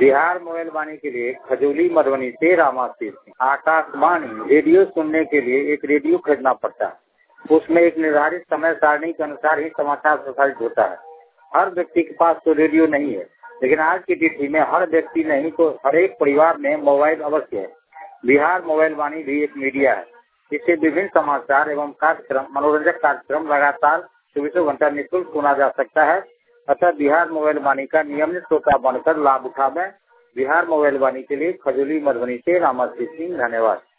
Bihar mobile वाणी के लिए खजौली मधुबनी से रामाशीष सिंह। आकाशवाणी रेडियो सुनने के लिए एक रेडियो खरीदना पड़ता है। उसमें एक निर्धारित समय सारणी के अनुसार ही समाचार प्रसारित होता है। हर व्यक्ति के पास तो रेडियो नहीं है, लेकिन आज की तिथि में हर व्यक्ति नहीं तो हर एक परिवार में मोबाइल अवश्य है। बिहार मोबाइल वाणी भी एक मीडिया है, जिससे विभिन्न समाचार एवं कार्यक्रम, मनोरंजक कार्यक्रम लगातार 24 घंटा निःशुल्क सुना जा सकता है। अतः बिहार मोबाइल वाणी का नियमित श्रोता बनकर लाभ उठावें। बिहार मोबाइल वाणी के लिए खजौली मधुबनी से रामाशीष सिंह। धन्यवाद।